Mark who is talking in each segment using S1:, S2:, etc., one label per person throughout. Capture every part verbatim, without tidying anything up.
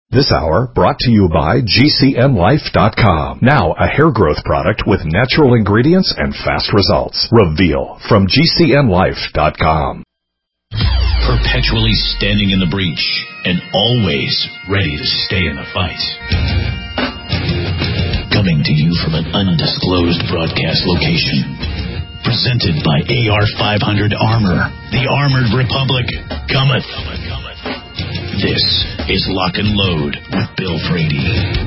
S1: This hour brought to you by G C N Life dot com. Now a hair growth product with natural ingredients and fast results. Reveal from G C N Life dot com.
S2: Perpetually standing in the breach and always ready to stay in the fight. Coming to you from an undisclosed broadcast location. Presented by A R five hundred Armor. The Armored Republic cometh. This is Lock and Load with Bill Frady.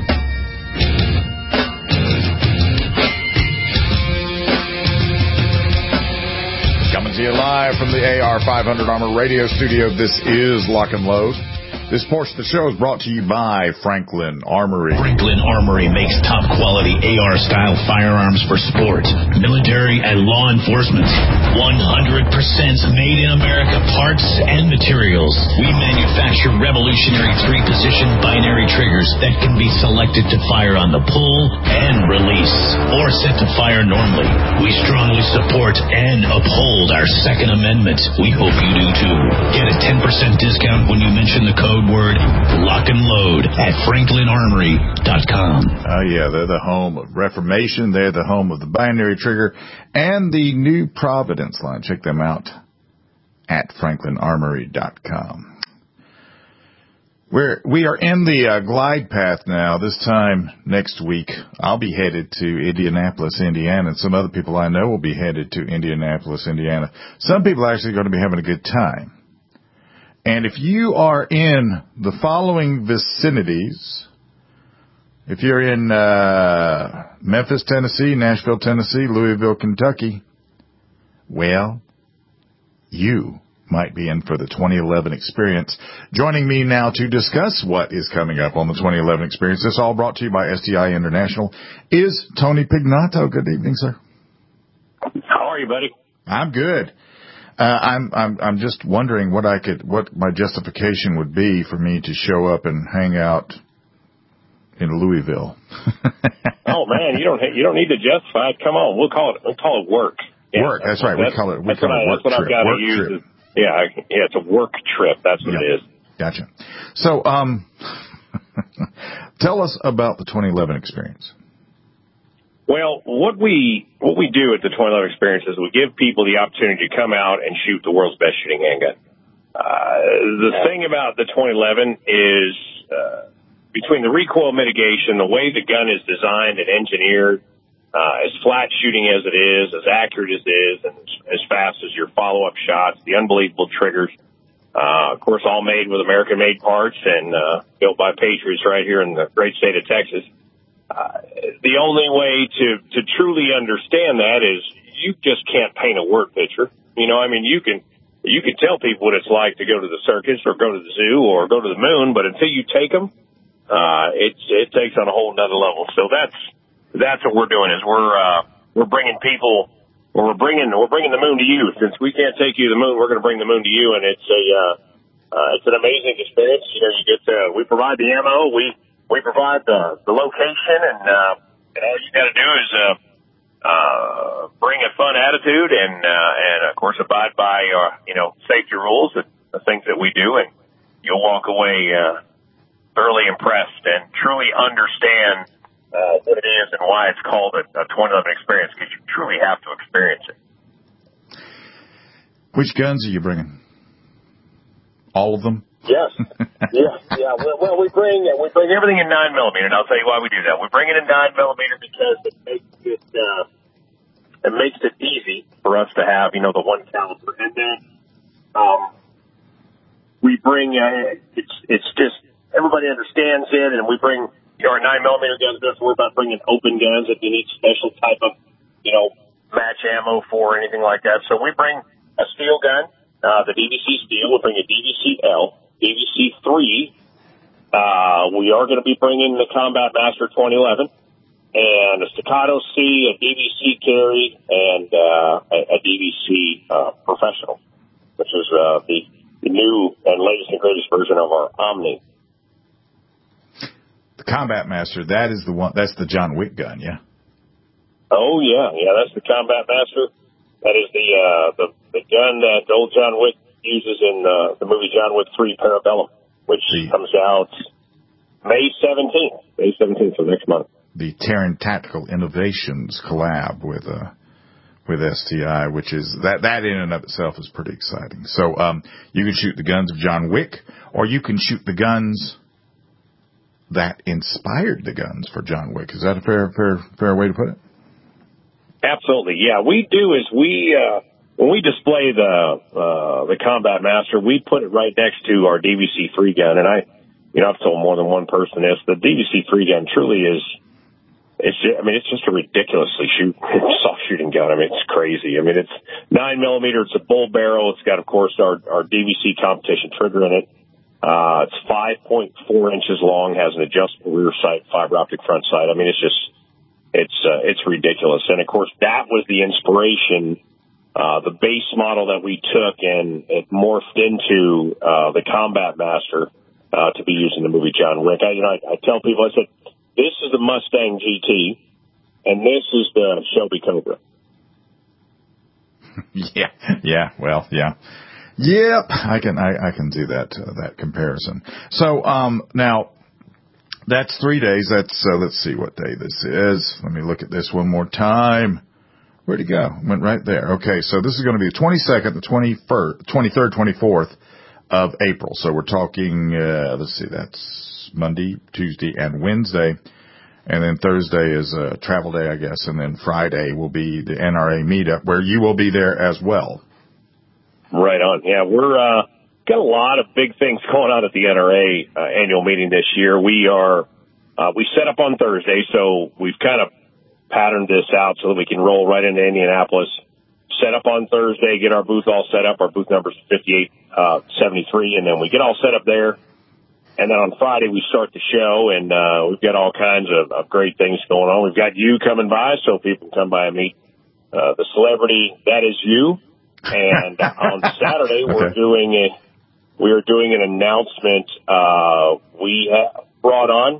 S3: Coming to you live from the A R five hundred Armor Radio Studio. This is Lock and Load. This portion of the show is brought to you by Franklin Armory.
S2: Franklin Armory makes top-quality A R-style firearms for sport, military, and law enforcement. one hundred percent made in America parts and materials. We manufacture revolutionary three-position binary triggers that can be selected to fire on the pull and release, or set to fire normally. We strongly support and uphold our Second Amendment. We hope you do too. Get a ten percent discount when you mention the code word Lock and Load at Franklin Armory dot com.
S3: Oh, yeah, they're the home of Reformation. They're the home of the binary trigger and the new Providence line. Check them out at Franklin Armory dot com. We're, we are in the uh, glide path now. This time next week, I'll be headed to Indianapolis, Indiana, and some other people I know will be headed to Indianapolis, Indiana. Some people are actually going to be having a good time. And if you are in the following vicinities, if you're in uh, Memphis, Tennessee, Nashville, Tennessee, Louisville, Kentucky, well, you might be in for the twenty eleven experience. Joining me now to discuss what is coming up on the twenty eleven experience, this all brought to you by S T I International, is Tony Pignato. Good evening, sir.
S4: How are you, buddy?
S3: I'm good. Uh, I'm, I'm, I'm just wondering what I could, what my justification would be for me to show up and hang out in Louisville.
S4: Oh man, you don't, you don't need to justify it. Come on, we'll call it, we'll call it work. Yeah,
S3: work. That's, that's right.
S4: That's,
S3: we call it, we
S4: that's
S3: call
S4: what,
S3: it
S4: I,
S3: work
S4: that's what
S3: trip.
S4: I've got to use. Is, yeah, I, yeah, it's a work trip. That's what
S3: yeah.
S4: it is.
S3: Gotcha. So, um, tell us about the twenty eleven experience.
S4: Well, what we what we do at the twenty eleven experience is we give people the opportunity to come out and shoot the world's best shooting handgun. Uh, the thing about the twenty eleven is uh, between the recoil mitigation, the way the gun is designed and engineered, uh, as flat shooting as it is, as accurate as it is, and as, as fast as your follow-up shots, the unbelievable triggers, uh, of course, all made with American-made parts and uh, built by patriots right here in the great state of Texas. Uh, the only way to, to truly understand that is you just can't paint a word picture. You know, I mean, you can, you can tell people what it's like to go to the circus or go to the zoo or go to the moon, but until you take them, uh, it's, it takes on a whole nother level. So that's, that's what we're doing is we're, uh, we're bringing people, or we're bringing, we're bringing the moon to you. Since we can't take you to the moon, we're going to bring the moon to you. And it's a, uh, uh, it's an amazing experience. You know, you get to, we provide the ammo, we, We provide the, the location, and, uh, and all you got to do is uh, uh, bring a fun attitude and, uh, and of course, abide by, uh, you know, safety rules, and the things that we do, and you'll walk away uh, thoroughly impressed and truly understand uh, what it is and why it's called a, a twenty eleven experience, because you truly have to experience it.
S3: Which guns are you bringing? All of them?
S4: Yes. yeah, yeah. Well, well, we bring we bring everything in nine millimeter, and I'll tell you why we do that. We bring it in nine millimeter because it makes it uh, it makes it easy for us to have, you know, the one caliber, and then um, we bring uh, it's it's just everybody understands it, and we bring you know our nine millimeter guns. Doesn't worry about bringing open guns if you need special type of you know match ammo for or anything like that. So we bring a steel gun, uh, the D V C steel. We bring a D V C L. D V C three, uh, we are going to be bringing the Combat Master twenty eleven, and a Staccato C, a D V C carry, and uh, a, a D V C uh, Professional, which is uh, the, the new and latest and greatest version of our Omni.
S3: The Combat Master, that is the one, that's the John Wick gun, yeah?
S4: Oh, yeah, yeah, that's the Combat Master. That is the, uh, the, the gun that old John Wick uses in uh, the movie John Wick three Parabellum, which
S3: See.
S4: comes out May seventeenth. May seventeenth, so next month.
S3: The Terran Tactical Innovations collab with uh, with S T I, which is, that, that in and of itself is pretty exciting. So um, you can shoot the guns of John Wick, or you can shoot the guns that inspired the guns for John Wick. Is that a fair, fair, fair way to put it?
S4: Absolutely, yeah. We do is we, uh, when we display the uh, the Combat Master, we put it right next to our D V C three gun. And I, you know, I've told more than one person this. The D V C three gun truly is, it's, I mean, it's just a ridiculously shoot, soft shooting gun. I mean, it's crazy. I mean, it's nine millimeter. It's a bull barrel. It's got, of course, our, our D V C competition trigger in it. Uh, it's five point four inches long, has an adjustable rear sight, fiber optic front sight. I mean, it's just, it's, uh, it's ridiculous. And of course, that was the inspiration, uh, the base model that we took, and it morphed into, uh, the Combat Master, uh, to be used in the movie John Wick. I, you know, I, I tell people, I said, this is the Mustang G T, and this is the Shelby Cobra.
S3: yeah, yeah, well, yeah. Yep, I can, I, I can do that, uh, that comparison. So, um, now, that's three days. That's, uh, let's see what day this is. Let me look at this one more time. Where'd it go? Went right there. Okay, so this is going to be the twenty-second, the twenty-first, twenty-third, twenty-fourth of April. So we're talking, uh, let's see, that's Monday, Tuesday, and Wednesday. And then Thursday is a travel day, I guess. And then Friday will be the N R A meetup, where you will be there as well.
S4: Right on. Yeah, we're, uh, got a lot of big things going on at the N R A uh, annual meeting this year. We are, uh, we set up on Thursday, so we've kind of patterned this out so that we can roll right into Indianapolis. Set up on Thursday, get our booth all set up. Our booth number's fifty-eight seventy-three, and then we get all set up there. And then on Friday, we start the show, and uh, we've got all kinds of, of great things going on. We've got you coming by, so people can come by and meet uh, the celebrity that is you. And on Saturday, okay. we're doing a we are doing an announcement. Uh, we have brought on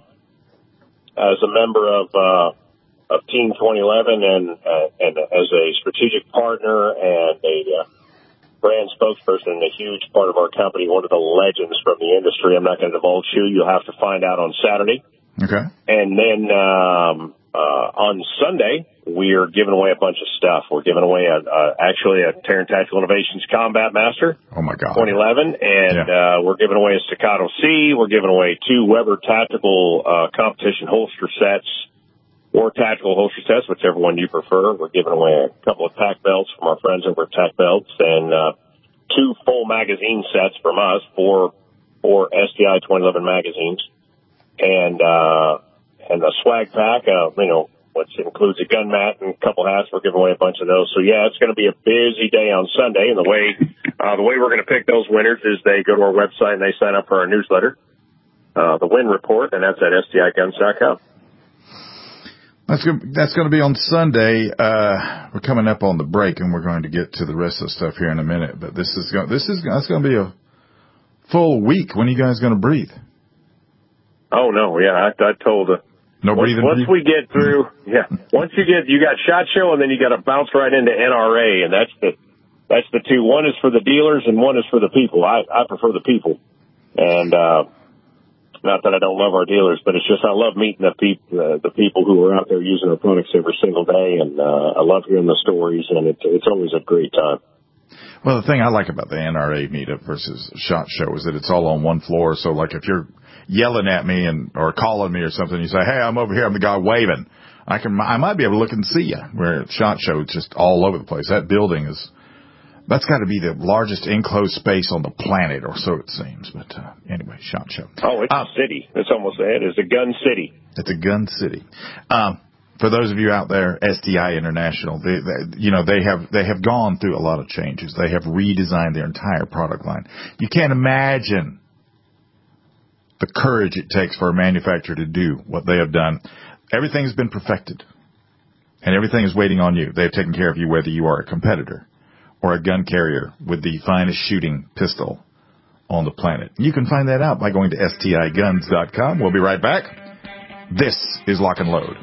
S4: as a member of uh, of Team twenty eleven, and uh, and as a strategic partner and a uh, brand spokesperson and a huge part of our company, one of the legends from the industry. I'm not going to divulge who. You'll have to find out on Saturday.
S3: Okay.
S4: And then um, uh, on Sunday, we are giving away a bunch of stuff. We're giving away a, uh, actually a Terran Tactical Innovations Combat Master.
S3: Oh my God.
S4: twenty eleven, and yeah. uh, we're giving away a Staccato C. We're giving away two Weber Tactical uh, competition holster sets, or tactical holster sets, whichever one you prefer. We're giving away a couple of tack belts from our friends over at Tack Belts, and uh, two full magazine sets from us, four, four S T I twenty eleven magazines, and uh, and a swag pack, uh, you know, which includes a gun mat and a couple hats. We're giving away a bunch of those. So, yeah, it's going to be a busy day on Sunday, and the way uh, the way we're going to pick those winners is they go to our website and they sign up for our newsletter, uh, the Win Report, and that's at S T I guns dot com.
S3: That's going, that's going to be on Sunday. Uh, we're coming up on the break, and we're going to get to the rest of the stuff here in a minute. But this is going, this is, that's going to be a full week. When are you guys going to breathe?
S4: Oh, no. Yeah, I, I told uh,
S3: no breathing.
S4: Once, once we get through, yeah, once you get, you got SHOT Show, and then you got to bounce right into N R A, and that's the, that's the two. One is for the dealers, and one is for the people. I, I prefer the people. And, uh, not that I don't love our dealers, but it's just I love meeting the people, uh, the people who are out there using our products every single day, and uh, I love hearing the stories, and it's it's always a great time.
S3: Well, the thing I like about the N R A meetup versus SHOT Show is that it's all on one floor. So, like, if you're yelling at me and or calling me or something, you say, "Hey, I'm over here. I'm the guy waving." I can I might be able to look and see you. Where at SHOT Show, it's just all over the place. That building is. That's got to be the largest enclosed space on the planet, or so it seems. But uh, anyway, SHOT Show.
S4: Oh, it's uh, a city. It's almost it. It's a gun city.
S3: It's a gun city. Um, for those of you out there, S T I International, they, they, you know, they have they have gone through a lot of changes. They have redesigned their entire product line. You can't imagine the courage it takes for a manufacturer to do what they have done. Everything's been perfected, and everything is waiting on you. They've taken care of you, whether you are a competitor or a gun carrier with the finest shooting pistol on the planet. You can find that out by going to S T I guns dot com. We'll be right back. This is Lock and Load.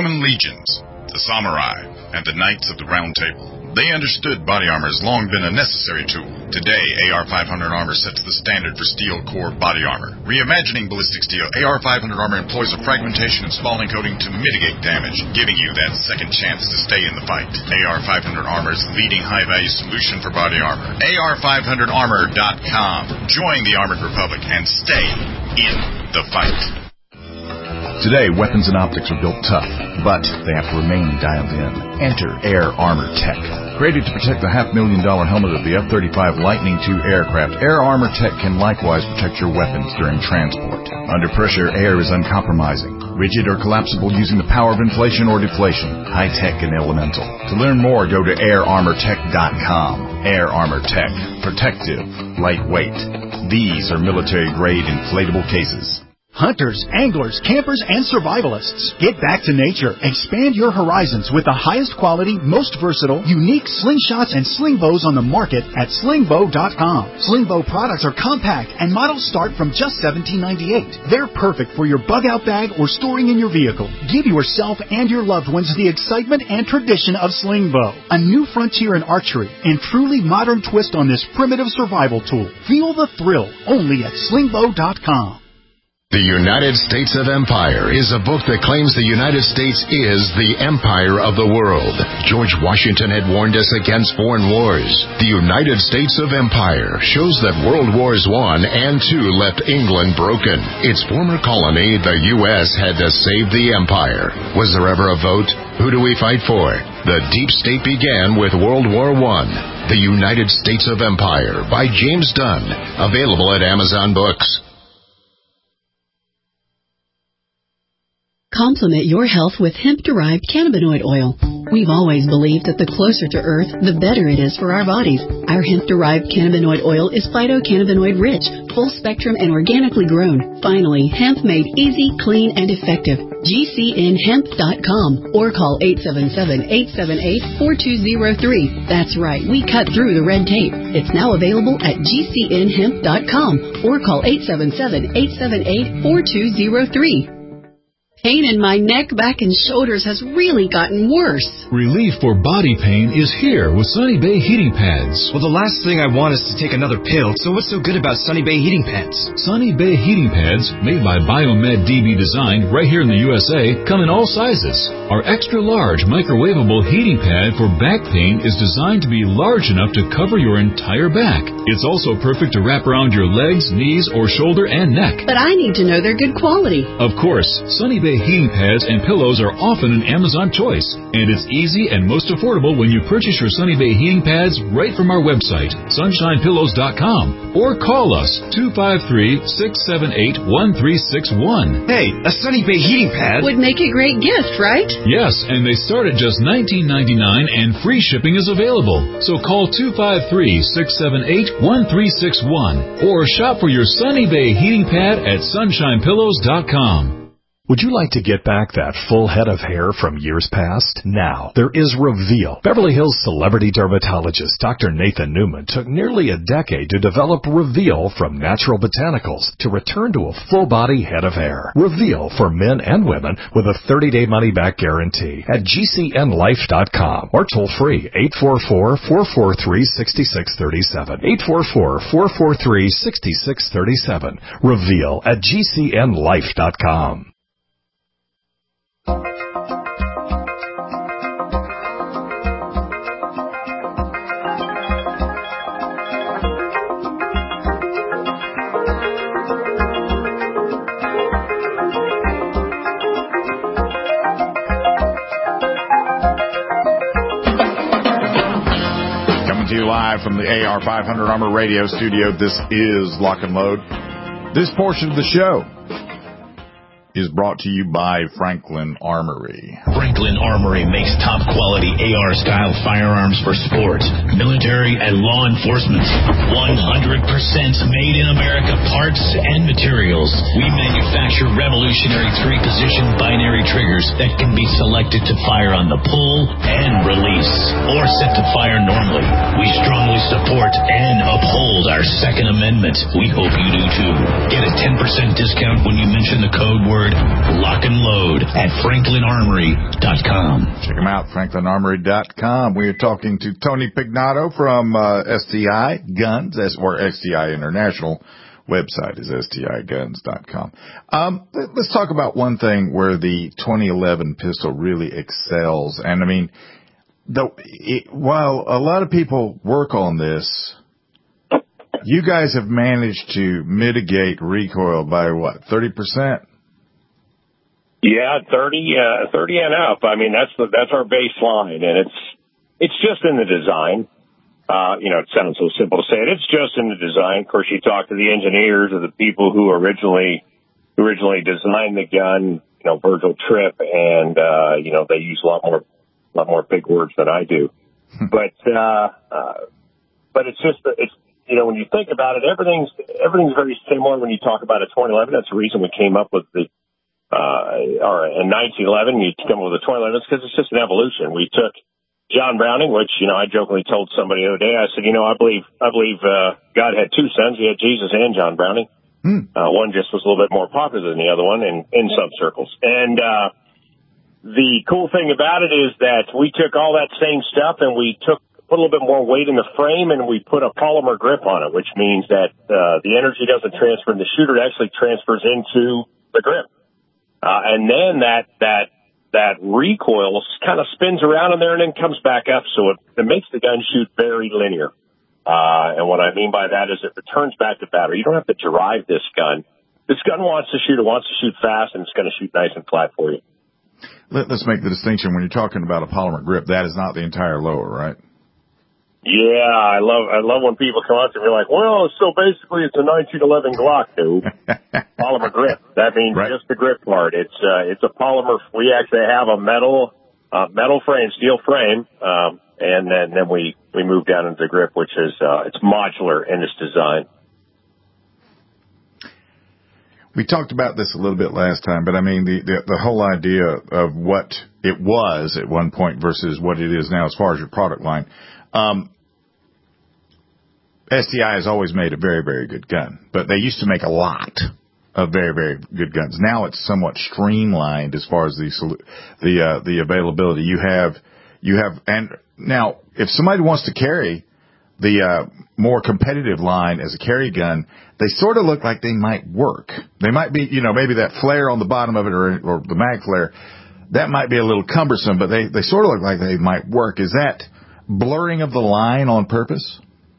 S5: Roman legions, the samurai, and the knights of the Round Table. They understood body armor has long been a necessary tool. Today, A R five hundred armor sets the standard for steel core body armor. Reimagining ballistic steel, A R five hundred armor employs a fragmentation and spalling coating to mitigate damage, giving you that second chance to stay in the fight. A R five hundred armor is the leading high-value solution for body armor. A R five hundred armor dot com. Join the Armored Republic and stay in the fight.
S3: Today, weapons and optics are built tough, but they have to remain dialed in. Enter Air Armor Tech. Created to protect the half-million dollar helmet of the F thirty-five Lightning two aircraft, Air Armor Tech can likewise protect your weapons during transport. Under pressure, air is uncompromising, rigid or collapsible using the power of inflation or deflation, high-tech and elemental. To learn more, go to air armor tech dot com. Air Armor Tech. Protective. Lightweight. These are military-grade inflatable cases.
S6: Hunters, anglers, campers, and survivalists. Get back to nature. Expand your horizons with the highest quality, most versatile, unique slingshots and sling bows on the market at sling bow dot com. Sling bow products are compact and models start from just seventeen ninety-eight. They're perfect for your bug-out bag or storing in your vehicle. Give yourself and your loved ones the excitement and tradition of sling bow. A new frontier in archery and truly modern twist on this primitive survival tool. Feel the thrill only at sling bow dot com.
S7: The United States of Empire is a book that claims the United States is the empire of the world. George Washington had warned us against foreign wars. The United States of Empire shows that World Wars One and Two left England broken. Its former colony, the U S, had to save the empire. Was there ever a vote? Who do we fight for? The deep state began with World War One. The United States of Empire by James Dunn. Available at Amazon Books.
S8: Complement your health with hemp-derived cannabinoid oil. We've always believed that the closer to Earth, the better it is for our bodies. Our hemp-derived cannabinoid oil is phytocannabinoid-rich, full-spectrum, and organically grown. Finally, hemp made easy, clean, and effective. G C N hemp dot com or call eight seven seven, eight seven eight, four two zero three. That's right, we cut through the red tape. It's now available at G C N hemp dot com or call eight seven seven, eight seven eight, four two zero three. Pain in my neck, back, and shoulders has really gotten worse.
S9: Relief for body pain is here with Sunny Bay Heating Pads.
S10: Well, the last thing I want is to take another pill, so what's so good about Sunny Bay Heating Pads?
S9: Sunny Bay Heating Pads, made by Biomed D B Design right here in the U S A, come in all sizes. Our extra-large microwavable heating pad for back pain is designed to be large enough to cover your entire back. It's also perfect to wrap around your legs, knees, or shoulder and neck.
S8: But I need to know they're good quality.
S9: Of course, Sunny Bay heating pads and pillows are often an Amazon choice, and it's easy and most affordable when you purchase your Sunny Bay heating pads right from our website, sunshine pillows dot com, or call us two five three, six seven eight, one three six one.
S10: Hey, a Sunny Bay heating pad
S8: would make a great gift, right?
S9: Yes, and they start at just nineteen ninety-nine and free shipping is available. So call two five three, six seven eight, one three six one or shop for your Sunny Bay heating pad at sunshine pillows dot com.
S1: Would you like to get back that full head of hair from years past? Now, there is Reveal. Beverly Hills celebrity dermatologist Doctor Nathan Newman took nearly a decade to develop Reveal from natural botanicals to return to a full-body head of hair. Reveal for men and women with a thirty-day money-back guarantee at G C N life dot com or toll-free eight four four, four four three, six six three seven. eight four four, four four three, six six three seven. Reveal at G C N life dot com.
S3: Live from the A R five hundred Armor Radio Studio, this is Lock and Load. This portion of the show is brought to you by Franklin Armory.
S2: Franklin Armory makes top-quality A R-style firearms for sport, military, and law enforcement. one hundred percent made in America parts and materials. We manufacture revolutionary three-position binary triggers that can be selected to fire on the pull and release, or set to fire normally. We strongly support and uphold our Second Amendment. We hope you do too. Get a ten percent discount when you mention the code word Lock and Load at Franklin Armory dot com.
S3: Check them out, franklin armory dot com. We are talking to Tony Pignato from uh, S T I Guns, or S T I International. Website is S T I guns dot com. Um, let's talk about one thing where the twenty eleven pistol really excels. And I mean, the, it, while a lot of people work on this, you guys have managed to mitigate recoil by what, thirty percent?
S4: Yeah, thirty, uh, thirty and up. I mean, that's the, that's our baseline, and it's it's just in the design. Uh, you know, it sounds so simple to say it. It's just in the design. Of course, you talk to the engineers or the people who originally originally designed the gun. You know, Virgil Tripp, and uh, you know, they use a lot more a lot more big words than I do. but uh, uh, but it's just it's. You know, when you think about it, everything's everything's very similar when you talk about a twenty eleven. That's the reason we came up with the, uh, or a nineteen eleven. You come up with a twenty eleven because it's just an evolution. We took John Browning, which, you know, I jokingly told somebody the other day, I said, you know, I believe, I believe, uh, God had two sons. He had Jesus and John Browning. Hmm. Uh, one just was a little bit more popular than the other one in, in some circles. And, uh, the cool thing about it is that we took all that same stuff and we took, put a little bit more weight in the frame, and we put a polymer grip on it, which means that uh, the energy doesn't transfer in the shooter. It actually transfers into the grip. Uh, and then that that that recoil kind of spins around in there and then comes back up, so it, it makes the gun shoot very linear. Uh, and what I mean by that is it returns back to battery. You don't have to drive this gun. This gun wants to shoot. It wants to shoot fast, and it's going to shoot nice and flat for you.
S3: Let, let's make the distinction. When you're talking about a polymer grip, that is not the entire lower, right?
S4: Yeah, I love I love when people come up to me like, well, so basically it's a nineteen eleven Glock, dude. Polymer grip. That means right. Just the grip part. It's uh, it's a polymer. We actually have a metal uh, metal frame, steel frame, um, and then then we we move down into the grip, which is uh, it's modular in its design.
S3: We talked about this a little bit last time, but I mean the the, the whole idea of what it was at one point versus what it is now as far as your product line. Um, S T I has always made a very, very good gun, but they used to make a lot of very, very good guns. Now it's somewhat streamlined as far as the the uh, the availability. You have you have, and now if somebody wants to carry the uh, more competitive line as a carry gun, they sort of look like they might work. They might be, you know, maybe that flare on the bottom of it or or the mag flare, that might be a little cumbersome, but they they sort of look like they might work. Is that blurring of the line on purpose?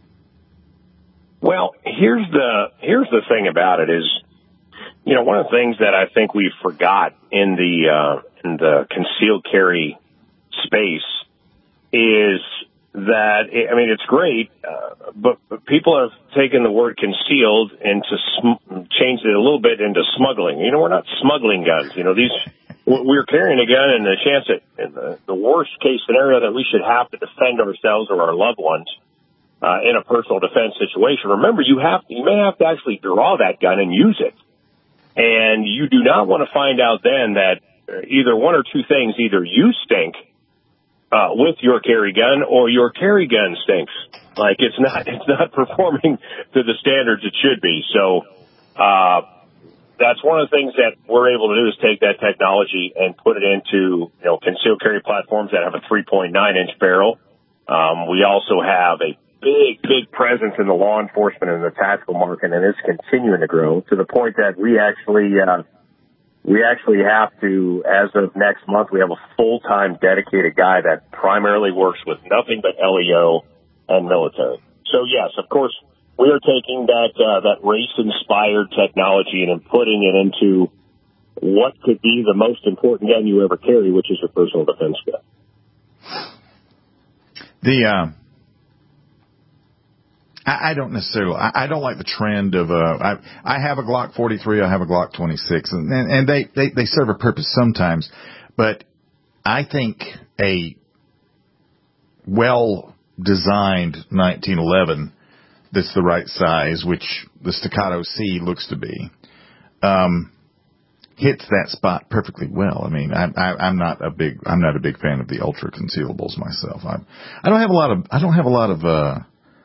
S4: Well, here's the here's the thing about it is, you know, one of the things that I think we forgot in the uh, in the concealed carry space is that, I mean, it's great, uh, but, but people have taken the word concealed and to sm- changed it a little bit into smuggling. You know, we're not smuggling guns. You know, these we're carrying a gun, and the chance that in the, the worst case scenario that we should have to defend ourselves or our loved ones. Uh, in a personal defense situation, remember, you have you may have to actually draw that gun and use it. And you do not want to find out then that either one or two things, either you stink uh, with your carry gun or your carry gun stinks. Like it's not it's not performing to the standards it should be. So uh, that's one of the things that we're able to do is take that technology and put it into, you know, concealed carry platforms that have a three point nine inch barrel. Um, we also have a big, big presence in the law enforcement and the tactical market, and it's continuing to grow to the point that we actually, uh, we actually have to, as of next month, we have a full-time dedicated guy that primarily works with nothing but L E O and military. So yes, of course, we are taking that, uh, that race-inspired technology and putting it into what could be the most important gun you ever carry, which is your personal defense gun.
S3: The, uh, I don't necessarily, I don't like the trend of, uh, I, I have a Glock forty-three, I have a Glock twenty-six, and, and they, they, they serve a purpose sometimes, but I think a well-designed nineteen eleven that's the right size, which the Staccato C looks to be, um, hits that spot perfectly well. I mean, I, I, I'm not a big, I'm not a big fan of the ultra concealables myself. I'm, I don't have a lot of, I don't have a lot of, uh,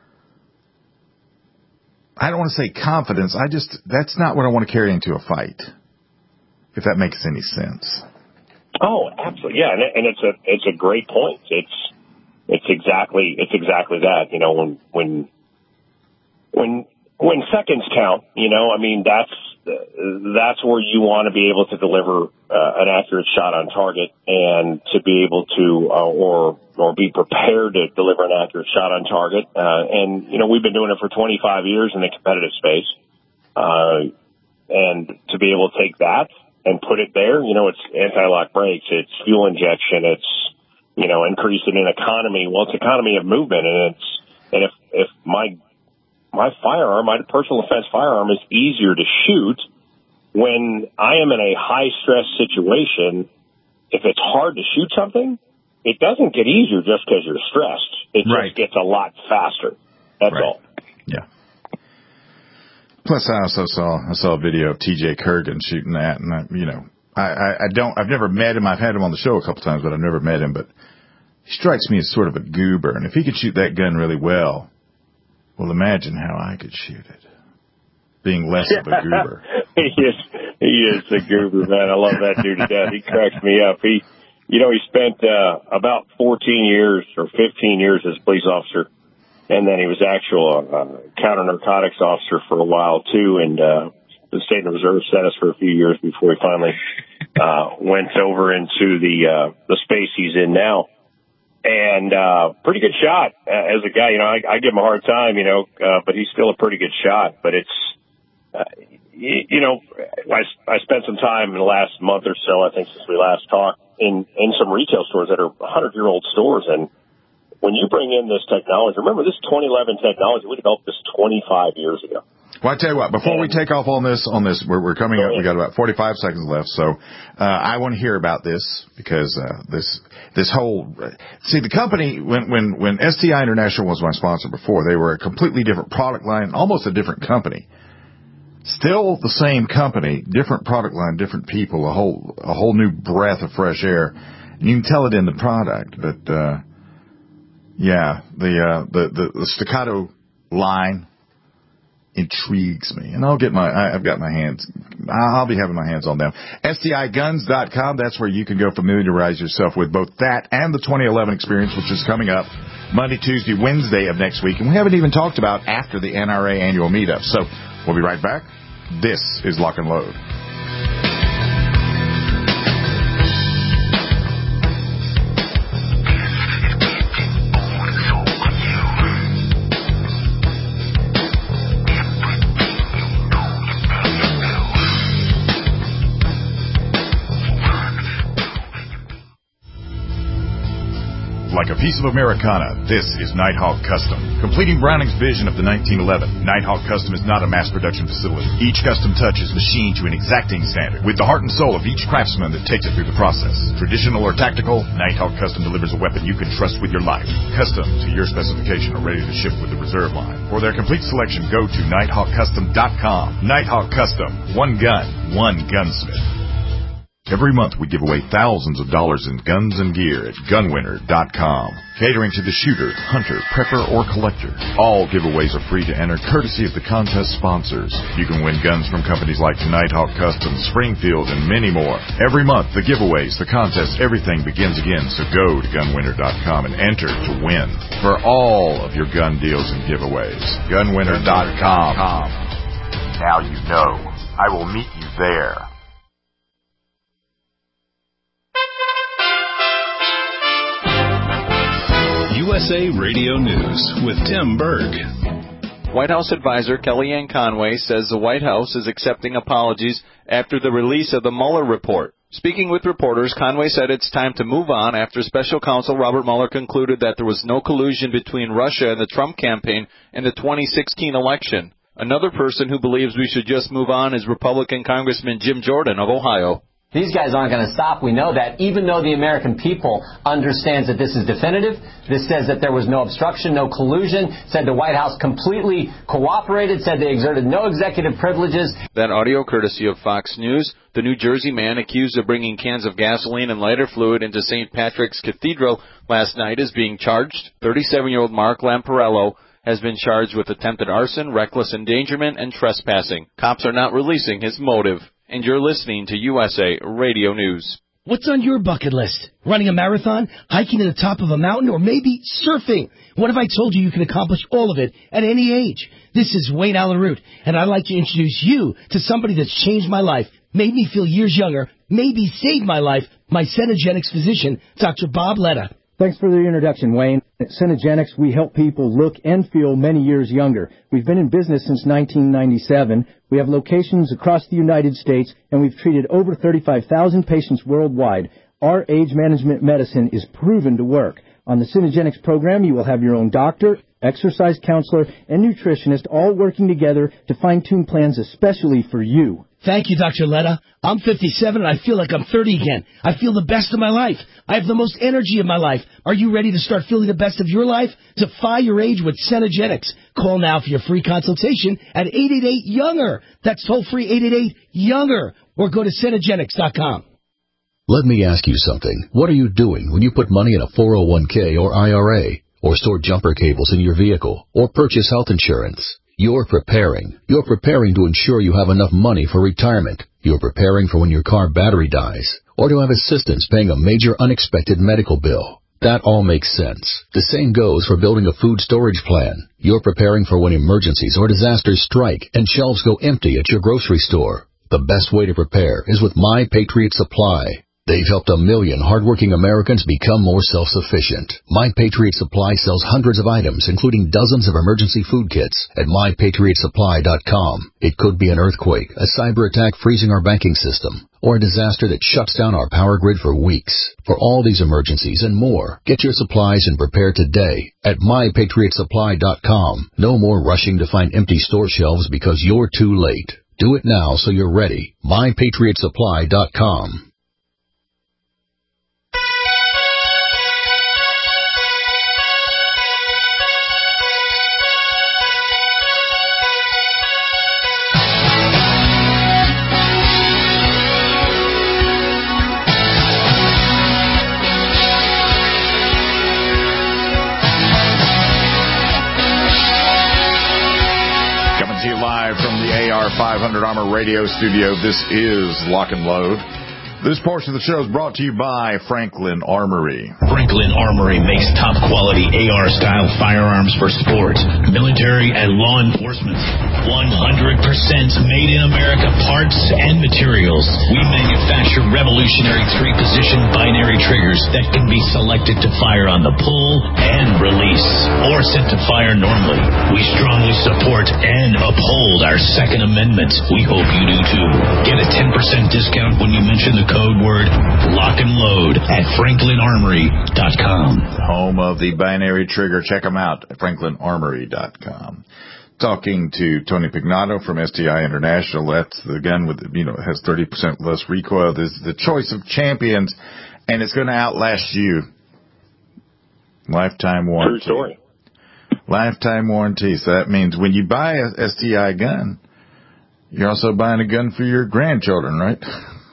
S3: I don't want to say confidence. I just, that's not what I want to carry into a fight, if that makes any sense.
S4: Oh, absolutely, yeah, and, and it's a it's a great point. It's it's exactly it's exactly that. You know, when when when when seconds count, you know, I mean, that's that's where you want to be able to deliver uh, an accurate shot on target, and to be able to uh, or or be prepared to deliver an accurate shot on target. Uh, and you know, we've been doing it for twenty-five years in the competitive space, uh, and to be able to take that and put it there, you know, it's anti-lock brakes, it's fuel injection, it's, you know, increasing in economy. Well, it's economy of movement, and it's, and if, if my, my firearm, my personal defense firearm is easier to shoot when I am in a high stress situation, if it's hard to shoot something, it doesn't get easier just because you're stressed. It
S3: right.
S4: just gets a lot faster. That's
S3: right.
S4: all.
S3: Yeah. Plus, I also saw I saw a video of T J Kurgan shooting that, and I, you know, I, I, I don't I've never met him. I've had him on the show a couple times, but I've never met him. But he strikes me as sort of a goober, and if he could shoot that gun really well, well, imagine how I could shoot it, being less of a goober.
S4: he is he is a goober, man. I love that dude to death. He cracks me up. He, you know, he spent uh, about fourteen years or fifteen years as a police officer. And then he was actual uh, counter-narcotics officer for a while, too, and uh, the State and Reserve sent us for a few years before he finally uh, went over into the uh, the space he's in now. And uh, pretty good shot uh, as a guy. You know, I, I give him a hard time, you know, uh, but he's still a pretty good shot. But it's, uh, you, you know, I, I spent some time in the last month or so, I think, since we last talked, in, in some retail stores that are one hundred-year-old stores, and when you bring in this technology, remember this twenty eleven technology, we developed this twenty-five years ago.
S3: Well, I tell you what, before and, we take off on this, on this, we're, we're coming up, we got about forty-five seconds left, so, uh, I want to hear about this, because, uh, this, this whole, uh, see, the company, when, when, when S T I International was my sponsor before, they were a completely different product line, almost a different company. Still the same company, different product line, different people, a whole, a whole new breath of fresh air. And you can tell it in the product, but, uh, yeah, the, uh, the, the, the staccato line intrigues me, and I'll get my, I, I've got my hands, I'll be having my hands on them. S T I guns dot com, that's where you can go familiarize yourself with both that and the twenty eleven experience, which is coming up Monday, Tuesday, Wednesday of next week, and we haven't even talked about after the N R A annual meetup. So we'll be right back. This is Lock and Load. Like a piece of Americana, this is Nighthawk Custom. Completing Browning's vision of the nineteen eleven, Nighthawk Custom is not a mass production facility. Each custom touch is machined to an exacting standard, with the heart and soul of each craftsman that takes it through the process. Traditional or tactical, Nighthawk Custom delivers a weapon you can trust with your life. Custom to your specification or ready to ship with the reserve line. For their complete selection, go to nighthawk custom dot com. Nighthawk Custom. One gun, one gunsmith. Every month we give away thousands of dollars in guns and gear at gun winner dot com. Catering to the shooter, hunter, prepper, or collector. All giveaways are free to enter, courtesy of the contest sponsors. You can win guns from companies like Nighthawk Custom, Springfield, and many more. Every month, the giveaways, the contests, everything begins again. So go to gun winner dot com and enter to win for all of your gun deals and giveaways. gun winner dot com. Now you know. I will meet you there.
S11: U S A Radio News with Tim Berg.
S12: White House advisor Kellyanne Conway says the White House is accepting apologies after the release of the Mueller report. Speaking with reporters, Conway said it's time to move on after special counsel Robert Mueller concluded that there was no collusion between Russia and the Trump campaign in the twenty sixteen election. Another person who believes we should just move on is Republican Congressman Jim Jordan of Ohio.
S13: These guys aren't going to stop. We know that. Even though the American people understands that this is definitive, this says that there was no obstruction, no collusion, said the White House completely cooperated, said they exerted no executive privileges.
S12: That audio courtesy of Fox News. The New Jersey man accused of bringing cans of gasoline and lighter fluid into Saint Patrick's Cathedral last night is being charged. thirty-seven-year-old Mark Lamparello has been charged with attempted arson, reckless endangerment, and trespassing. Cops are not releasing his motive. And you're listening to U S A Radio News.
S14: What's on your bucket list? Running a marathon, hiking to the top of a mountain, or maybe surfing? What if I told you you can accomplish all of it at any age? This is Wayne Allen Root, and I'd like to introduce you to somebody that's changed my life, made me feel years younger, maybe saved my life, my Cenegenics physician, Doctor Bob Letta.
S15: Thanks for the introduction, Wayne. At Cenegenics, we help people look and feel many years younger. We've been in business since nineteen ninety-seven. We have locations across the United States, and we've treated over thirty-five thousand patients worldwide. Our age management medicine is proven to work. On the Cenegenics program, you will have your own doctor, exercise counselor, and nutritionist all working together to fine-tune plans especially for you.
S14: Thank you, Doctor Letta. I'm fifty-seven and I feel like I'm thirty again. I feel the best of my life. I have the most energy of my life. Are you ready to start feeling the best of your life? Defy your age with Cenegenics. Call now for your free consultation at eight eight eight, younger. That's toll-free eight eight eight, younger. Or go to Cenegenics dot com.
S7: Let me ask you something. What are you doing when you put money in a four oh one k or I R A, or store jumper cables in your vehicle, or purchase health insurance? You're preparing. You're preparing to ensure you have enough money for retirement. You're preparing for when your car battery dies, or to have assistance paying a major unexpected medical bill. That all makes sense. The same goes for building a food storage plan. You're preparing for when emergencies or disasters strike and shelves go empty at your grocery store. The best way to prepare is with My Patriot Supply. They've helped a million hardworking Americans become more self-sufficient. My Patriot Supply sells hundreds of items, including dozens of emergency food kits, at my patriot supply dot com. It could be an earthquake, a cyber attack freezing our banking system, or a disaster that shuts down our power grid for weeks. For all these emergencies and more, get your supplies and prepare today at my patriot supply dot com. No more rushing to find empty store shelves because you're too late. Do it now so you're ready. my patriot supply dot com.
S3: From the A R five hundred Armor Radio Studio, this is Lock and Load. This portion of the show is brought to you by Franklin Armory.
S2: Franklin Armory makes top-quality A R-style firearms for sport, military, and law enforcement. one hundred percent made-in-America parts and materials. We manufacture revolutionary three-position binary triggers that can be selected to fire on the pull and release, or set to fire normally. We strongly support and uphold our Second Amendment. We hope you do too. Get a ten percent discount when you mention the code word Lock and Load at franklin armory dot com.
S3: Home of the binary trigger. Check them out at franklin armory dot com. Talking to Tony Pignato from S T I International. That's the gun with, you know, has thirty percent less recoil. This is the choice of champions, and it's going to outlast you. Lifetime warranty.
S4: True story.
S3: Lifetime warranty. So that means when you buy a S T I gun, you're also buying a gun for your grandchildren, right?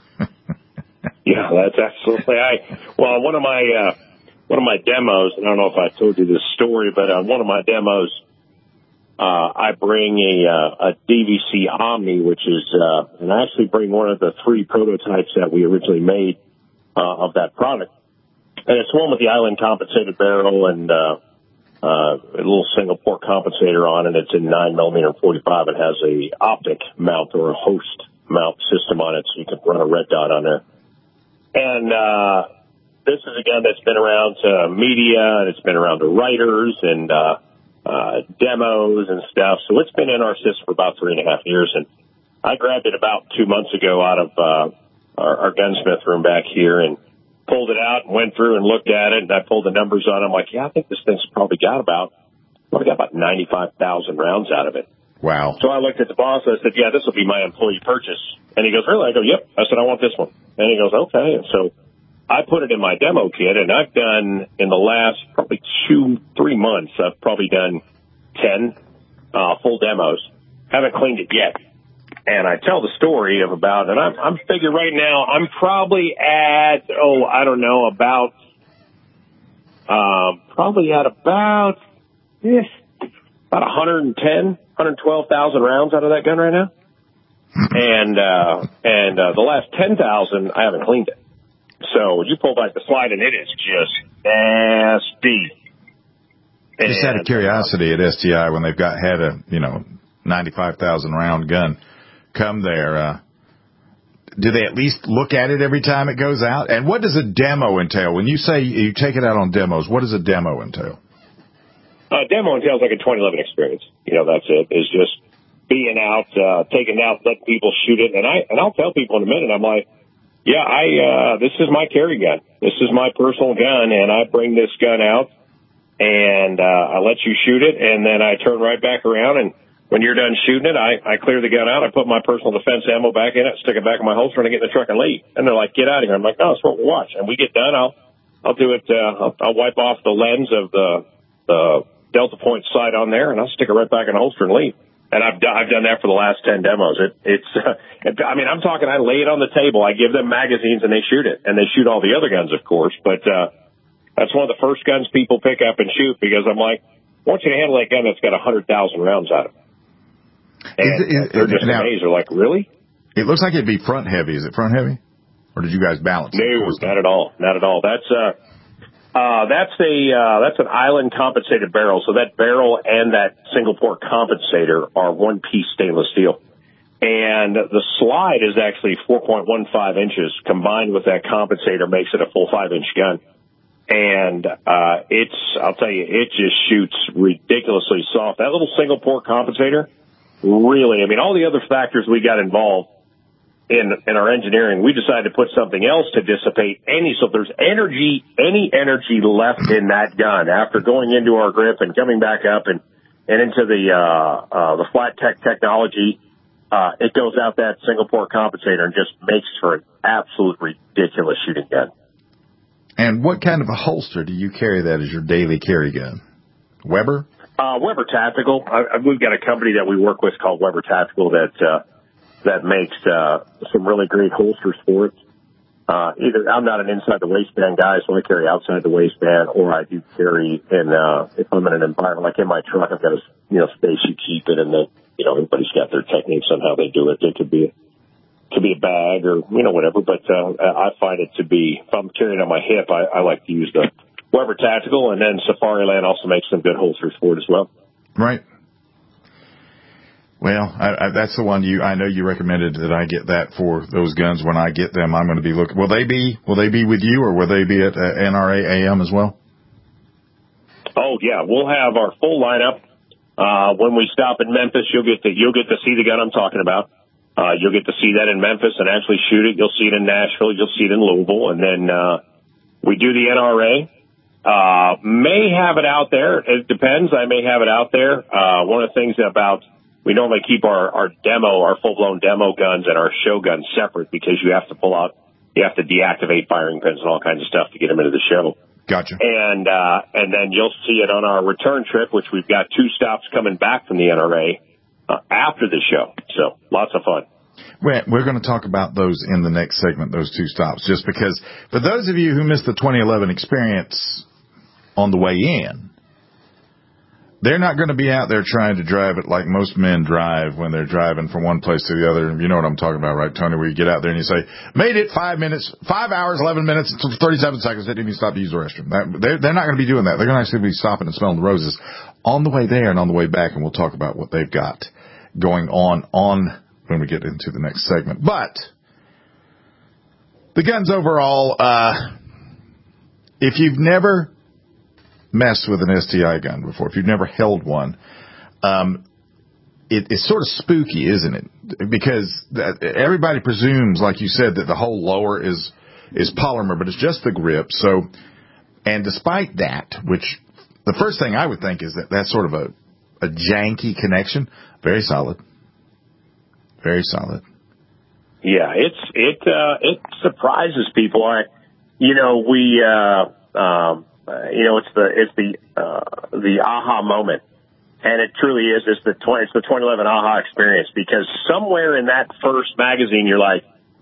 S4: Yeah, that's absolutely. I well, one of my uh, one of my demos, and I don't know if I told you this story, but on one of my demos, uh, I bring a uh, a D V C Omni, which is, uh, and I actually bring one of the three prototypes that we originally made uh, of that product, and it's one with the island compensated barrel and uh, uh, a little single port compensator on it. It's in nine millimeter and forty-five. It has a optic mount or a host mount system on it, so you can run a red dot on there. And uh, this is a gun that's been around to media, and it's been around to writers and uh, uh, demos and stuff. So it's been in our system for about three and a half years. And I grabbed it about two months ago out of uh, our, our gunsmith room back here and pulled it out and went through and looked at it. And I pulled the numbers on it. I'm like, yeah, I think this thing's probably got about, probably got about ninety-five thousand rounds out of it.
S3: Wow.
S4: So I looked at the boss and I said, yeah, this will be my employee purchase. And he goes, really? I go, yep. I said, I want this one. And he goes, okay. And so I put it in my demo kit, and I've done, in the last probably two, three months, I've probably done ten uh, full demos. Haven't cleaned it yet. And I tell the story of about, and I'm, I'm figuring right now, I'm probably at, oh, I don't know, about, um, probably at about, eh, about one hundred ten, one hundred twelve thousand rounds out of that gun right now. And, uh, and, uh, the last ten thousand, I haven't cleaned it. So you pull back the slide, and it is just nasty.
S3: Just out of curiosity, at S T I, when they've got had a you know ninety-five thousand round gun come there, uh, do they at least look at it every time it goes out? And what does a demo entail? When you say you take it out on demos, what does a demo entail?
S4: Uh, demo entails like a twenty eleven experience. You know, that's it. It's just being out, uh, taking it out, letting people shoot it. And I, and I'll tell people in a minute, I'm like, yeah, I, uh, this is my carry gun. This is my personal gun, and I bring this gun out, and, uh, I let you shoot it, and then I turn right back around, and when you're done shooting it, I, I clear the gun out, I put my personal defense ammo back in it, stick it back in my holster, and I get in the truck and leave. And they're like, get out of here. I'm like, no, it's what we watch. And we get done, I'll, I'll do it, uh, I'll, I'll wipe off the lens of the, the Delta Point sight on there, and I'll stick it right back in the holster and leave. And I've done, I've done that for the last ten demos. It, it's, uh, it, I mean, I'm talking, I lay it on the table, I give them magazines, and they shoot it. And they shoot all the other guns, of course, but, uh, that's one of the first guns people pick up and shoot, because I'm like, I want you to handle that gun that's got one hundred thousand rounds out of it. And is it, is, they're just now, amazed. They're like, really?
S3: It looks like it'd be front heavy. Is it front heavy? Or did you guys balance
S4: no,
S3: it?
S4: No, not at all. Not at all. That's, uh, Uh, that's a, uh, that's an island compensated barrel. So that barrel and that single port compensator are one piece stainless steel. And the slide is actually four point one five inches combined with that compensator makes it a full five inch gun. And, uh, it's, I'll tell you, it just shoots ridiculously soft. That little single port compensator, really, I mean, all the other factors we got involved in, in our engineering, we decided to put something else to dissipate any, so if there's energy, any energy left in that gun after going into our grip and coming back up and, and into the, uh, uh, the flat tech technology, uh, it goes out that single port compensator and just makes for an absolute ridiculous shooting gun.
S3: And what kind of a holster do you carry that as your daily carry gun? Weber?
S4: Uh, Weber Tactical. I, I, we've got a company that we work with called Weber Tactical that, uh, that makes, uh, some really great holsters for it. Uh, either I'm not an inside the waistband guy, so I carry outside the waistband, or I do carry in, uh, if I'm in an environment, like in my truck, I've got a, you know, space you keep it, and then, you know, everybody's got their techniques on how they do it. It could be, could be a bag or, you know, whatever, but, uh, I find it to be, if I'm carrying on my hip, I, I like to use the Weber Tactical, and then Safariland also makes some good holsters for it as well.
S3: Right. Well, I, I, that's the one you. I know you recommended that I get that for those guns. When I get them, I'm going to be looking. Will they be? Will they be with you, or will they be at uh, N R A A M as well?
S4: Oh yeah, we'll have our full lineup. Uh, when we stop in Memphis, you'll get to you'll get to see the gun I'm talking about. Uh, you'll get to see that in Memphis and actually shoot it. You'll see it in Nashville. You'll see it in Louisville, and then uh, we do the N R A. Uh, may have it out there. It depends. I may have it out there. Uh, one of the things about we normally keep our, our demo, our full-blown demo guns and our show guns separate because you have to pull out, you have to deactivate firing pins and all kinds of stuff to get them into the show.
S3: Gotcha.
S4: And, uh, and then you'll see it on our return trip, which we've got two stops coming back from the N R A, uh, after the show. So lots of fun.
S3: We're, we're going to talk about those in the next segment, those two stops, just because for those of you who missed the twenty eleven experience on the way in, they're not going to be out there trying to drive it like most men drive when they're driving from one place to the other. You know what I'm talking about, right, Tony? Where you get out there and you say, made it five minutes, five hours, eleven minutes, thirty-seven seconds. They didn't even stop to use the restroom. That, they're, they're not going to be doing that. They're going to actually be stopping and smelling the roses on the way there and on the way back. And we'll talk about what they've got going on on when we get into the next segment. But the guns overall, uh, if you've never messed with an S T I gun before, if you've never held one, um, it, it's sort of spooky, isn't it? Because that, everybody presumes, like you said, that the whole lower is is polymer, but it's just the grip. So, and despite that, which the first thing I would think is that that's sort of a, a janky connection, very solid, very solid.
S4: Yeah, it's it uh, it surprises people. I, you know, we. Uh, um, Uh, you know, it's the it's the uh, the aha moment, and it truly is. It's the twenty it's the twenty eleven aha experience, because somewhere in that first magazine you're like,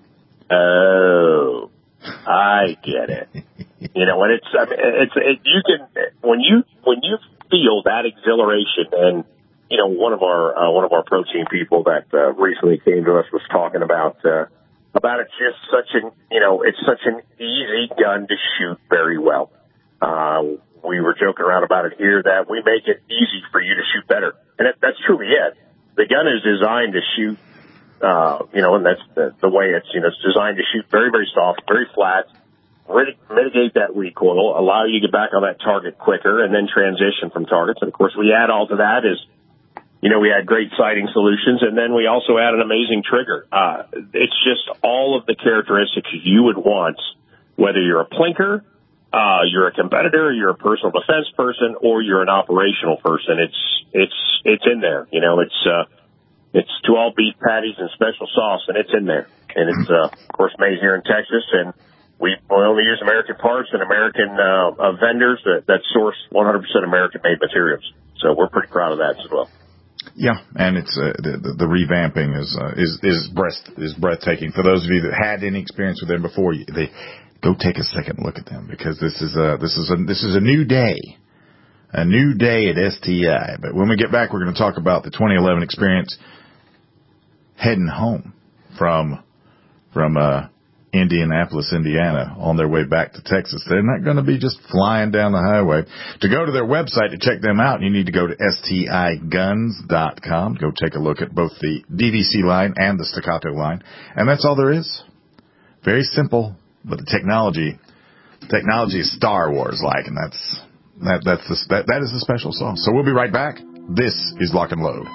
S4: oh, I get it. You know, when it's I mean, it's it, you can when you when you feel that exhilaration, and you know, one of our uh, one of our protein people that uh, recently came to us was talking about uh, about it's just such an, you know, it's such an easy gun to shoot very well. Uh, we were joking around about it here that we make it easy for you to shoot better. And that, that's truly it. The gun is designed to shoot, uh, you know, and that's the, the way it's, you know, it's designed to shoot very, very soft, very flat, mitigate that recoil, allow you to get back on that target quicker, and then transition from targets. And, of course, we add all to that is, you know, we had great sighting solutions, and then we also add an amazing trigger. Uh, it's just all of the characteristics you would want, whether you're a plinker, uh, you're a competitor, you're a personal defense person, or you're an operational person. It's, it's, it's in there. You know, it's, uh, it's to all beef patties and special sauce, and it's in there. And it's, uh, of course, made here in Texas, and we only use American parts and American, uh, uh vendors that, that source one hundred percent American-made materials. So we're pretty proud of that as well.
S3: Yeah, and it's uh, the, the revamping is uh, is is breath is breathtaking. For those of you that had any experience with them before, they go take a second look at them, because this is a this is a this is a new day, a new day at S T I. But when we get back, we're going to talk about the twenty eleven experience heading home from from uh, Indianapolis, Indiana, on their way back to Texas. They're not going to be just flying down the highway. To go to their website to check them out, you need to go to S T I guns dot com. Go take a look at both the D V C line and the Staccato line. And that's all there is. Very simple, but the technology, the technology is Star Wars-like, and that's, that, that's the, that, that is the special sauce. So we'll be right back. This is Lock and Load.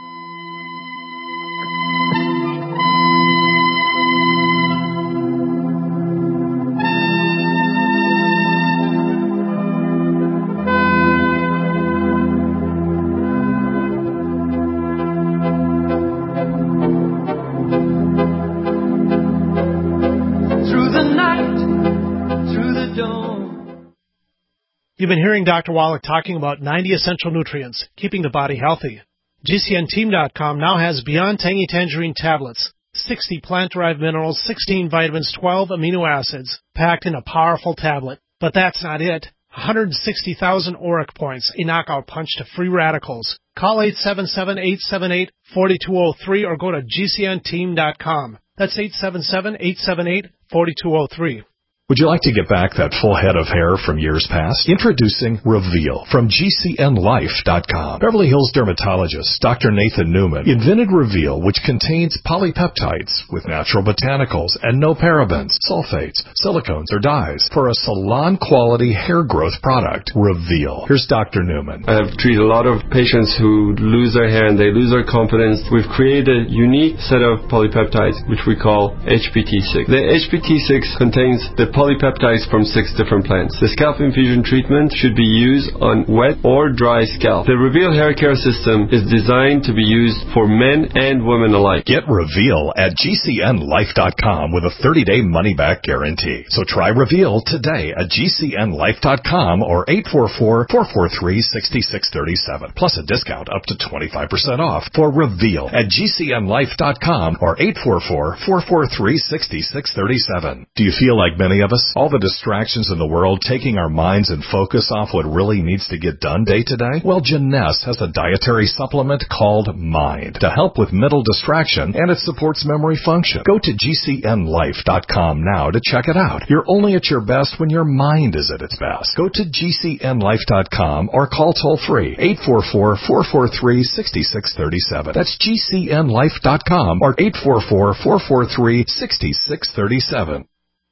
S16: You've been hearing Doctor Wallach talking about ninety essential nutrients, keeping the body healthy. G C N team dot com now has Beyond Tangy Tangerine tablets, sixty plant-derived minerals, sixteen vitamins, twelve amino acids, packed in a powerful tablet. But that's not it. one hundred sixty thousand auric points, a knockout punch to free radicals. Call eight seven seven, eight seven eight, four two zero three or go to G C N team dot com. That's eight seven seven, eight seven eight, four two zero three.
S1: Would you like to get back that full head of hair from years past? Introducing Reveal from G C N life dot com. Beverly Hills dermatologist Doctor Nathan Newman invented Reveal, which contains polypeptides with natural botanicals and no parabens, sulfates, silicones, or dyes for a salon-quality hair growth product. Reveal. Here's Doctor Newman.
S17: I have treated a lot of patients who lose their hair and they lose their confidence. We've created a unique set of polypeptides, which we call H P T six. The H P T six contains the polypeptides from six different plants. The scalp infusion treatment should be used on wet or dry scalp. The Reveal hair care system is designed to be used for men and women alike.
S1: Get Reveal at G C N life dot com with a thirty-day money-back guarantee. So try Reveal today at G C N life dot com or eight four four, four four three, six six three seven, plus a discount up to twenty-five percent off for Reveal at G C N life dot com or eight four four, four four three, six six three seven. Do you feel like many of us? All the distractions in the world taking our minds and focus off what really needs to get done day to day? Well, Jeunesse has a dietary supplement called Mind to help with mental distraction, and it supports memory function. Go to G C N life dot com now to check it out. You're only at your best when your mind is at its best. Go to G C N life dot com or call toll free eight four four, four four three, six six three seven. That's G C N life dot com or eight four four, four four three, six six three seven.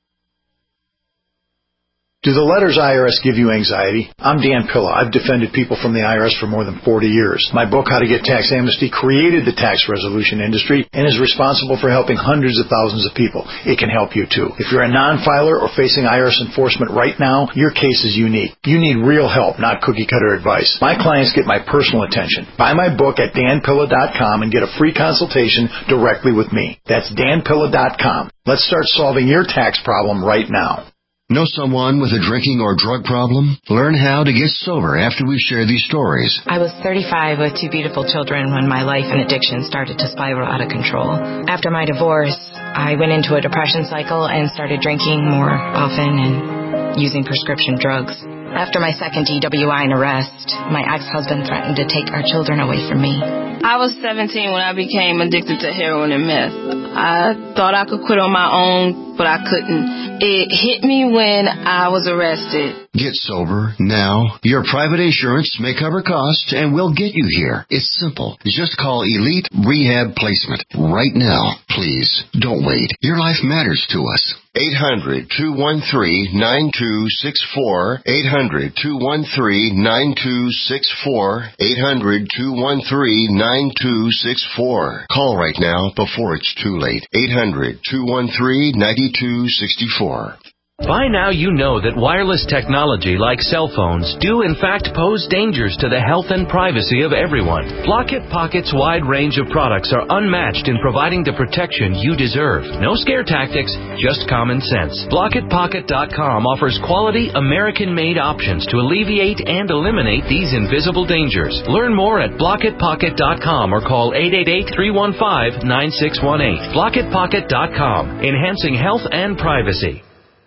S18: Do the letters I R S give you anxiety? I'm Dan Pilla. I've defended people from the I R S for more than forty years. My book, How to Get Tax Amnesty, created the tax resolution industry and is responsible for helping hundreds of thousands of people. It can help you too. If you're a non-filer or facing I R S enforcement right now, your case is unique. You need real help, not cookie-cutter advice. My clients get my personal attention. Buy my book at Dan Pilla dot com and get a free consultation directly with me. That's Dan Pilla dot com. Let's start solving your tax problem right now.
S7: Know someone with a drinking or drug problem? Learn how to get sober after we share these stories.
S19: I was thirty-five with two beautiful children when my life and addiction started to spiral out of control. After my divorce, I went into a depression cycle and started drinking more often and using prescription drugs. After my second D W I and arrest, my ex-husband threatened to take our children away from me.
S20: I was seventeen when I became addicted to heroin and meth. I thought I could quit on my own, but I couldn't. It hit me when I was arrested.
S7: Get sober now. Your private insurance may cover costs and will get you here. It's simple. Just call Elite Rehab Placement right now. Please, don't wait. Your life matters to us. eight hundred, two one three, nine two six four. eight hundred, two one three, nine two six four. eight hundred, two one three, nine two six four. Call right now before it's too late. eight hundred, two one three, nine two six four.
S21: By now you know that wireless technology like cell phones do in fact pose dangers to the health and privacy of everyone. Block-It Pocket's wide range of products are unmatched in providing the protection you deserve. No scare tactics, just common sense. Block It Pocket dot com offers quality American-made options to alleviate and eliminate these invisible dangers. Learn more at Block It Pocket dot com or call eight eight eight, three one five, nine six one eight. Block It Pocket dot com, enhancing health and privacy.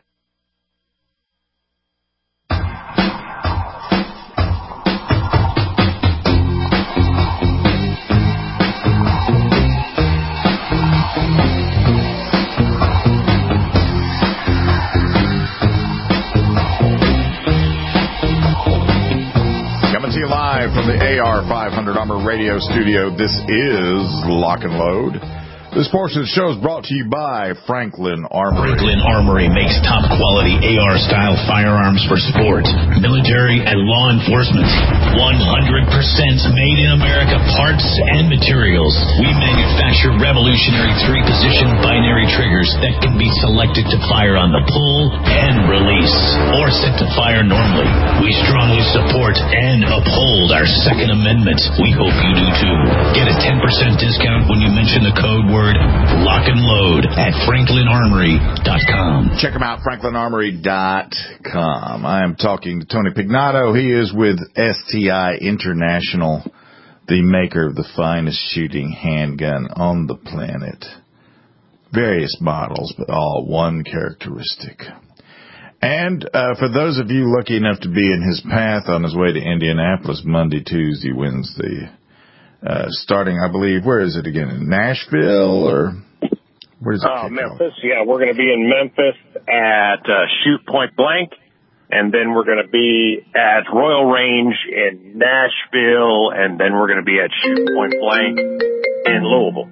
S3: From the A R five hundred Armor Radio Studio, this is Lock and Load. This portion of the show is brought to you by Franklin Armory.
S2: Franklin Armory makes top-quality A R-style firearms for sport, military, and law enforcement. one hundred percent made-in-America parts and materials. We manufacture revolutionary three-position binary triggers that can be selected to fire on the pull and release, or set to fire normally. We strongly support and uphold our Second Amendment. We hope you do too. Get a ten percent discount when you mention the code word Lock and Load at Franklin Armory dot com.
S3: Check them out, Franklin Armory dot com. I am talking to Tony Pignato. He is with S T I International, the maker of the finest shooting handgun on the planet. Various models, but all one characteristic. And uh, for those of you lucky enough to be in his path on his way to Indianapolis Monday, Tuesday, Wednesday, Uh, starting, I believe, where is it again? In Nashville or where's it?
S4: Uh, Memphis. Yeah, we're going to be in Memphis at uh, Shoot Point Blank, and then we're going to be at Royal Range in Nashville, and then we're going to be at Shoot Point Blank in Louisville.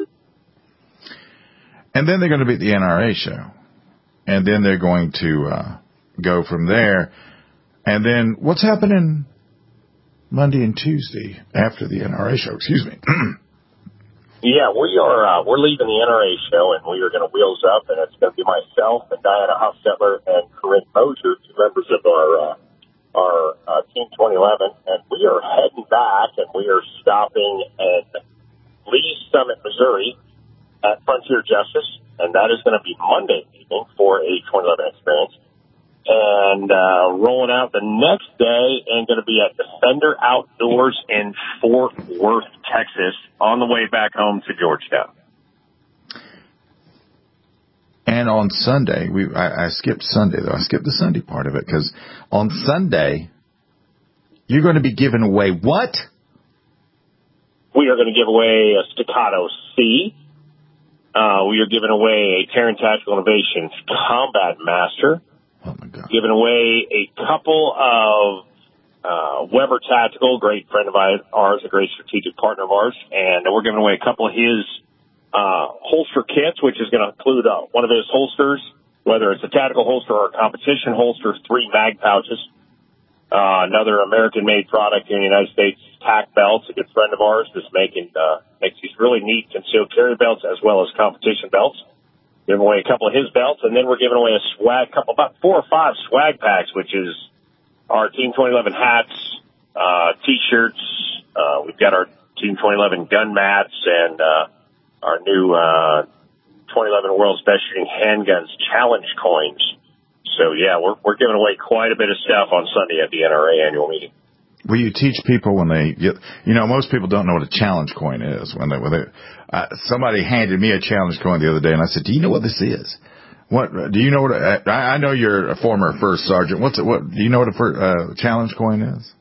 S3: And then they're going to be at the N R A show, and then they're going to uh, go from there. And then what's happening Monday and Tuesday after the N R A show? Excuse me.
S4: Yeah, we are. Uh, we're leaving the N R A show, and we are going to wheels up, and it's going to be myself and Diana Hofstetler and Corinne Mosier, two members of our uh, our uh, Team twenty eleven, and we are heading back, and we are stopping in Lee Summit, Missouri, at Frontier Justice, and that is going to be Monday evening for a twenty eleven experience. And uh, rolling out the next day and going to be at Defender Outdoors in Fort Worth, Texas, on the way back home to Georgetown.
S3: And on Sunday, we I, I skipped Sunday, though. I skipped the Sunday part of it because on Sunday, you're going to be giving away what?
S4: We are going to give away a Staccato C. Uh, we are giving away a Terran Tactical Innovations Combat Master.
S3: Oh, my God.
S4: Giving away a couple of uh, Weber Tactical, great friend of ours, a great strategic partner of ours, and we're giving away a couple of his uh, holster kits, which is going to include uh, one of his holsters, whether it's a tactical holster or a competition holster, three mag pouches, uh, another American-made product in the United States, Tac Belts, a good friend of ours, that's making uh, makes these really neat concealed carry belts as well as competition belts. Giving away a couple of his belts, and then we're giving away a swag, couple, about four or five swag packs, which is our Team twenty eleven hats, uh, T-shirts. Uh, we've got our Team twenty eleven gun mats and uh, our new uh, twenty eleven World's Best Shooting Handguns Challenge coins. So, yeah, we're we're giving away quite a bit of stuff on Sunday at the N R A annual meeting.
S3: Will you teach people when they get, you know, most people don't know what a challenge coin is. When they, when they, uh, somebody handed me a challenge coin the other day, and I said, "Do you know what this is? What do you know what? A, I, I know you're a former first sergeant. What's it? What do you know what a first, uh, challenge coin is?"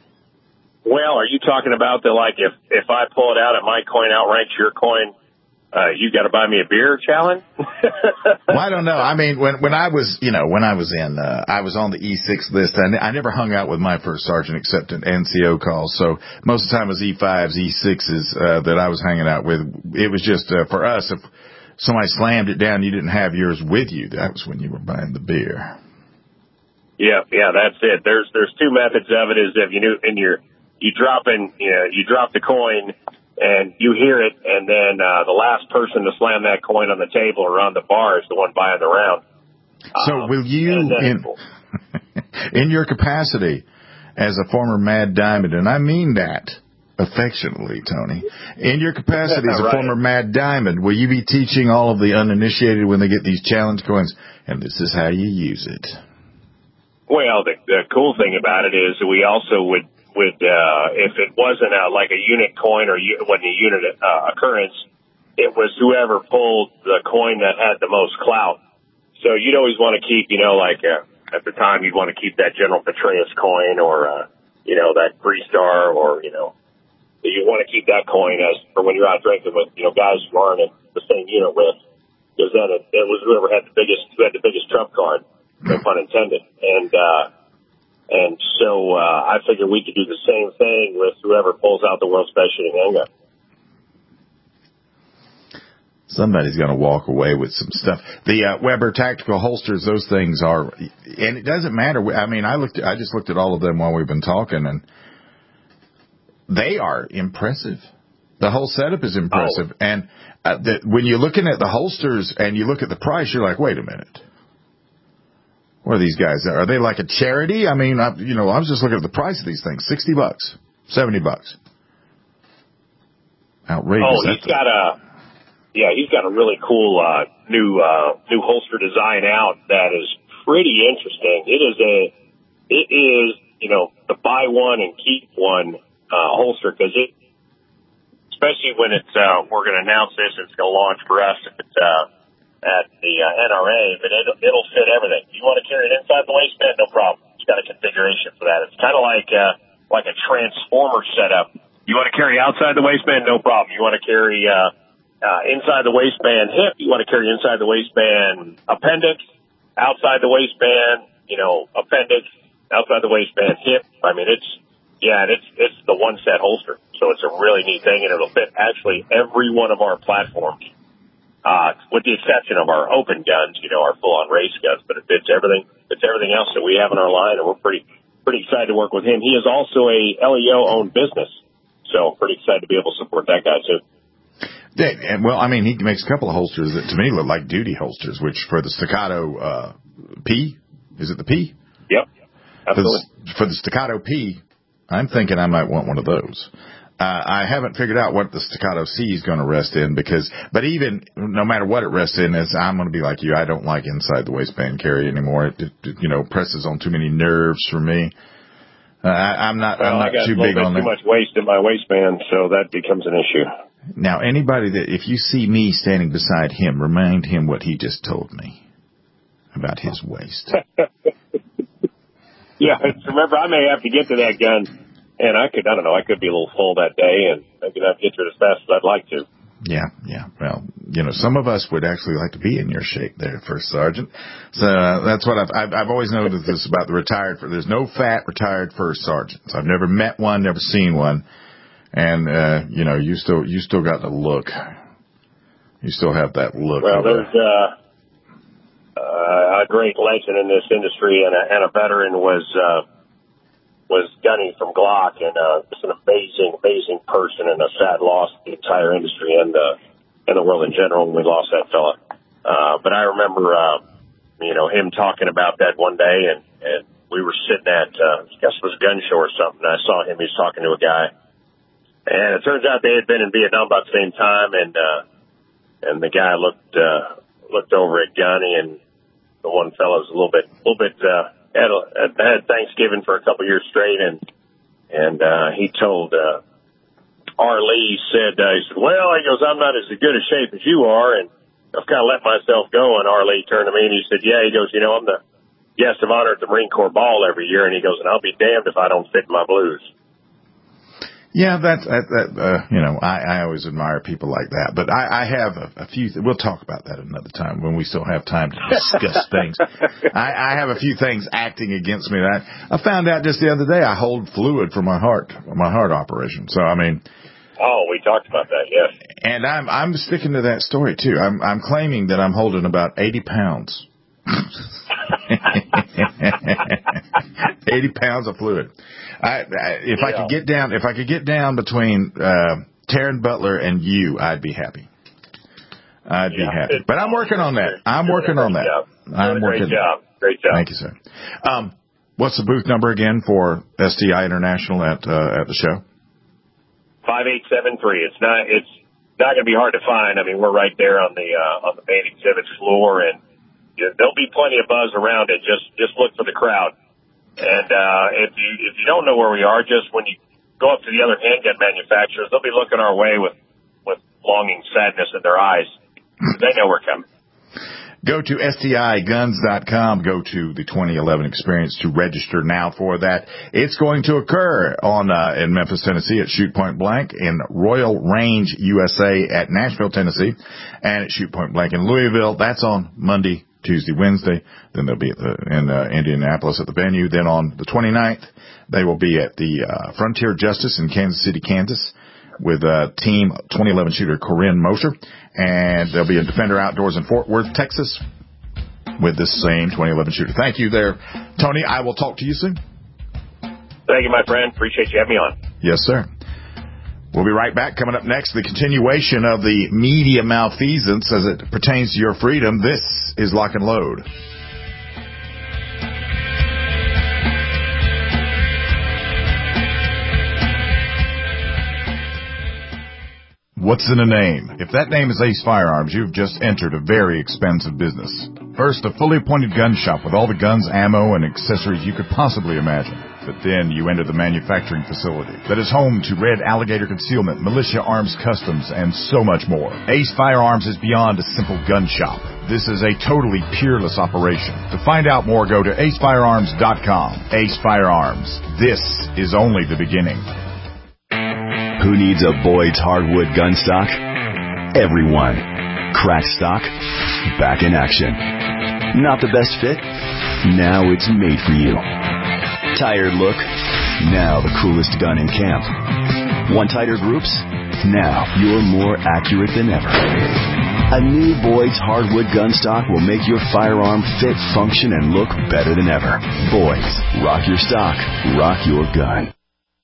S4: Well, are you talking about the like if if I pull it out and my coin outranks your coin uh, you got to buy me a beer challenge?
S3: Well, I don't know. I mean, when when I was, you know, when I was in, uh, I was on the E six list. I, I never hung out with my first sergeant except in N C O calls. So most of the time it was E fives, E sixes uh, that I was hanging out with. It was just uh, for us, if somebody slammed it down, you didn't have yours with you. That was when you were buying the beer.
S4: Yeah, yeah, that's it. There's there's two methods of it. Is if you knew and you're you drop in, you know, you drop the coin and you hear it, and then uh, the last person to slam that coin on the table or on the bar is the one buying the round.
S3: So
S4: um,
S3: will you, in, in your capacity as a former Mad Diamond, and I mean that affectionately, Tony, in your capacity as a
S4: right.
S3: former Mad Diamond, will you be teaching all of the uninitiated when they get these challenge coins, and this is how you use it?
S4: Well, the, the cool thing about it is we also would, would uh, if it wasn't a, like a unit coin or it wasn't a unit uh, occurrence, it was whoever pulled the coin that had the most clout. So you'd always want to keep, you know, like uh, at the time you'd want to keep that General Petraeus coin or, uh, you know, that Free Star or, you know, you want to keep that coin as for when you're out drinking with, you know, guys you aren't in the same unit with, because then it, it was whoever had the biggest, who had the biggest trump card. No pun intended. And, uh, and so, uh, I figured we could do the same thing with whoever pulls out the world's best shooting handgun.
S3: Somebody's going to walk away with some stuff. The, uh, Weber tactical holsters, those things are, and it doesn't matter. I mean, I looked, I just looked at all of them while we've been talking, and they are impressive. The whole setup is impressive. Oh. And, uh, the, when you're looking at the holsters and you look at the price, you're like, wait a minute. What are these guys? Are they like a charity? I mean, I, you know, I was just looking at the price of these things. sixty bucks, seventy bucks. Outrageous.
S4: Oh, he's got a, yeah, he's got a really cool, uh, new, uh, new holster design out that is pretty interesting. It is a, it is, you know, the buy one and keep one, uh, holster, cause it, especially when it's, uh, we're going to announce this, it's going to launch for us if it's, uh, at the uh, N R A, but it'll, it'll fit everything. You want to carry it inside the waistband? No problem. It's got a configuration for that. It's kind of like uh, like a transformer setup. You want to carry outside the waistband? No problem. You want to carry uh, uh, inside the waistband hip? You want to carry inside the waistband appendix? Outside the waistband, you know, appendix? Outside the waistband hip? I mean, it's yeah, it's it's the one set holster. So it's a really neat thing, and it'll fit actually every one of our platforms. Uh, with the exception of our open guns, you know, our full-on race guns, but it fits everything, fits everything else that we have in our line, and we're pretty, pretty excited to work with him. He is also a L E O-owned business, so pretty excited to be able to support that guy, too.
S3: Yeah, well, I mean, he makes a couple of holsters that, to me, look like duty holsters, which for the Staccato uh, P, is it the P?
S4: Yep, absolutely.
S3: For the, for the Staccato P, I'm thinking I might want one of those. Uh, I haven't figured out what the Staccato C is going to rest in because, but even no matter what it rests in, is I'm going to be like you. I don't like inside the waistband carry anymore. It, it you know, presses on too many nerves for me. Uh, I, I'm not,
S4: well,
S3: I'm not
S4: I got
S3: too big on
S4: that. Too much waist in my waistband, so that becomes an issue.
S3: Now, anybody that, if you see me standing beside him, remind him what he just told me about his waist.
S4: Yeah, remember, I may have to get to that gun. And I could, I don't know, I could be a little full that day, and I could not get to it as fast as I'd like to.
S3: Yeah, yeah. Well, you know, some of us would actually like to be in your shape there, First Sergeant. So uh, that's what I've, I've, I've always noticed this about the retired. There's no fat retired First Sergeants. I've never met one, never seen one. And, uh, you know, you still, you still got the look. You still have that look.
S4: Well, there's uh, uh, a great legend in this industry, and a, and a veteran was, uh, was Gunny from Glock, and uh, just an amazing, amazing person, and a sad loss to the entire industry and uh, and the world in general when we lost that fella. Uh, but I remember, uh, you know, him talking about that one day, and, and we were sitting at, uh, I guess it was a gun show or something, and I saw him, he was talking to a guy, and it turns out they had been in Vietnam about the same time, and uh, and the guy looked uh, looked over at Gunny, and the one fella was a little bit, a little bit. Uh, Had, a, had Thanksgiving for a couple years straight, and and uh, he told uh, R. Lee, said, uh, he said, well, he goes, I'm not as good a shape as you are, and I've kind of let myself go. And R. Lee turned to me and he said, yeah, he goes, you know, I'm the guest of honor at the Marine Corps Ball every year, and he goes, and I'll be damned if I don't fit my blues.
S3: Yeah, that's, that, that, uh, you know, I, I always admire people like that. But I, I have a, a few, th- we'll talk about that another time when we still have time to discuss things. I, I have a few things acting against me. That I found out just the other day I hold fluid for my heart, my heart operation. So, I mean.
S4: Oh, we talked about that, yes.
S3: And I'm, I'm sticking to that story, too. I'm, I'm claiming that I'm holding about eighty pounds. eighty pounds of fluid. I, I, if yeah. I could get down, if I could get down between uh, Taryn Butler and you, I'd be happy. I'd yeah. be happy. But I'm working on that. I'm working on that.
S4: Job.
S3: I'm working.
S4: Great job. Great job.
S3: Thank you, sir. Um, what's the booth number again for S T I International at uh, at the show?
S4: Five eight seven three. It's not. It's not going to be hard to find. I mean, we're right there on the uh, on the main exhibit floor, and you know, there'll be plenty of buzz around it. Just just look for the crowd. And uh, if you if you don't know where we are, just when you go up to the other handgun manufacturers, they'll be looking our way with, with longing sadness in their eyes. They know we're coming.
S3: Go to S T I guns dot com. Go to the twenty eleven experience to register now for that. It's going to occur on uh, in Memphis, Tennessee at Shoot Point Blank, in Royal Range, U S A at Nashville, Tennessee, and at Shoot Point Blank in Louisville. That's on Monday, Tuesday, Wednesday. Then they'll be at the, in uh, Indianapolis at the venue. Then on the twenty-ninth, they will be at the uh, Frontier Justice in Kansas City, Kansas, with uh, Team twenty eleven shooter Corinne Mosher. And there'll be a Defender Outdoors in Fort Worth, Texas, with this same twenty eleven shooter. Thank you there, Tony. I will talk to you soon.
S4: Thank you, my friend. Appreciate you having me on.
S3: Yes, sir. We'll be right back. Coming up next, the continuation of the media malfeasance as it pertains to your freedom. This is Lock and Load. What's in a name? If that name is Ace Firearms, you've just entered a very expensive business. First, a fully appointed gun shop with all the guns, ammo, and accessories you could possibly imagine. But then you enter the manufacturing facility that is home to Red Alligator Concealment, Militia Arms Customs, and so much more. Ace Firearms is beyond a simple gun shop. This is a totally peerless operation. To find out more, go to ace firearms dot com. Ace Firearms. This is only the beginning.
S5: Who needs a Boyd's hardwood gun stock? Everyone. Cracked stock? Back in action. Not the best fit? Now it's made for you. Tired look? Now the coolest gun in camp. Want tighter groups? Now you're more accurate than ever. A new Boyd's hardwood gun stock will make your firearm fit, function, and look better than ever. Boyd's. Rock your stock. Rock your gun.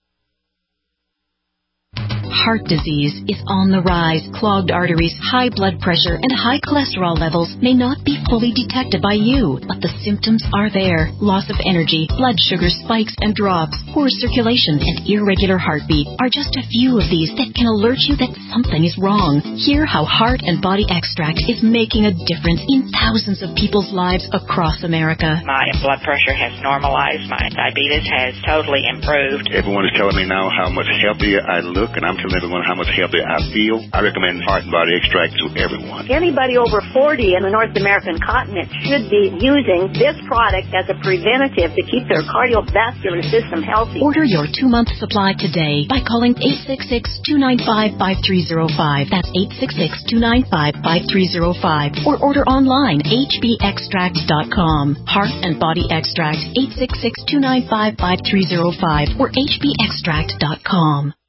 S8: Heart disease is on the rise. Clogged arteries, high blood pressure, and high cholesterol levels may not be fully detected by you, but the symptoms are there. Loss of energy, blood sugar spikes and drops, poor circulation, and irregular heartbeat are just a few of these that can alert you that something is wrong. Hear how Heart and Body Extract is making a difference in thousands of people's lives across America.
S22: My blood pressure has normalized. My diabetes has totally improved.
S23: Everyone is telling me now how much healthier I look, and I'm telling everyone how much healthier I feel. I recommend Heart and Body Extract to everyone.
S24: Anybody over forty in the North American continent should be using this product as a preventative to keep their cardiovascular system healthy.
S8: Order your two-month supply today by calling eight six six, two nine five, five three zero five. That's eight six six, two nine five, five three zero five. Or order online, h b extract dot com. Heart and Body Extract, eight six six, two nine five, five three zero five or h b extract dot com.